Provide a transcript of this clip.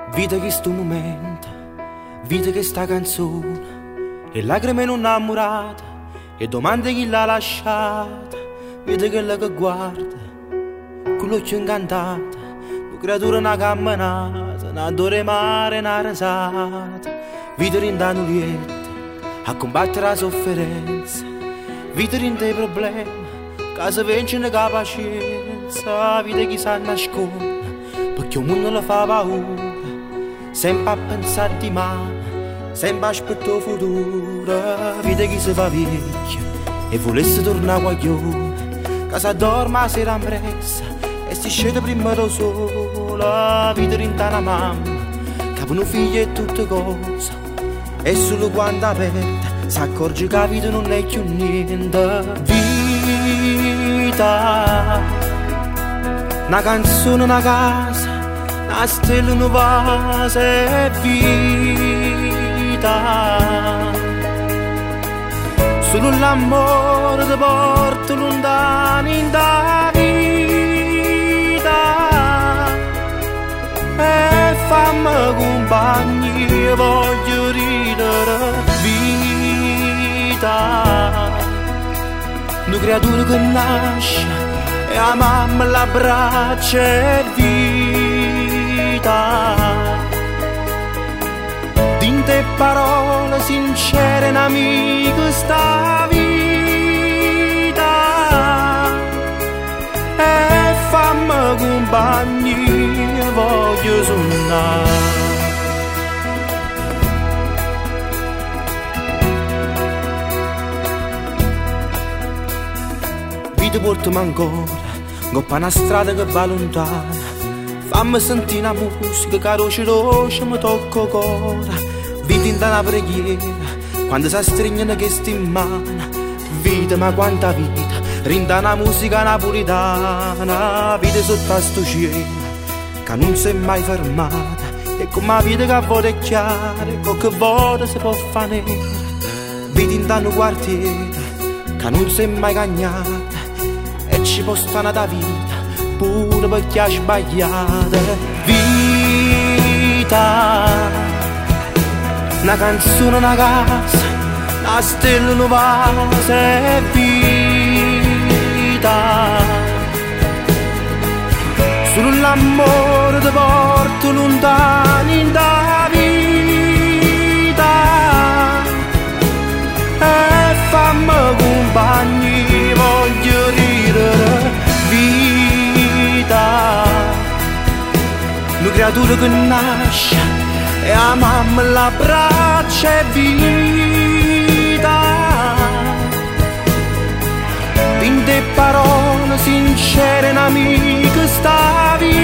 Vita che sto momento, vita che sta canzone, e lacrime non innamorate, e domande chi l'ha lasciata, vita che la che guarda, con l'occhio incantato, una creatura una camminata, una dore mare, una rasata, vita rindano lieta, a combattere la sofferenza, vita rinde i problemi, che si vince la pazienza, vita che sa nasconde, perché il mondo lo fa paura. Sempre a pensare di male, sempre aspetto il futuro. Vita che si fa vecchia e volesse tornare guaglione, che si addorma la sera impressa e si scende prima da sola. Vita rinta una mamma che per un figlio è tutte cose, e solo quando aperte si accorge che la vita non è più niente. Vita, una canzone, una casa, una stella, una vase e vita. Solo l'amore ti porta lontano in da vita, e fammi compagnia, voglio ridere. Vita, una creatura che nasce e la mamma l'abbraccia e vita. Dinte parole sincere, un amico sta vita, e fammi compagnia, voglio suonare. Vita portami ancora, goppa una strada che va lontana, fammi sentire una musica che roce mi tocca cuore. Vita in una preghiera, quando si stringono questi in mano. Vita, ma quanta vita, rinda una musica napolitana. Vita sotto a sto cielo, che non si è mai fermata, e come la vita che a volte è chiara, e qualche volta si può fare nera. Vita in un quartiere, che non si è mai cagnata, e ci può stare da vita pure perché ha sbagliato. Vita, una canzone, una casa, una stella, una vase e vita. Solo l'amore ti porta lontano in da vita, e fammi compagnia, voglio ridere. Vita, una creatura che nasce e la mamma l'abbraccia e vita. In te parole sincere, un amico sta vita,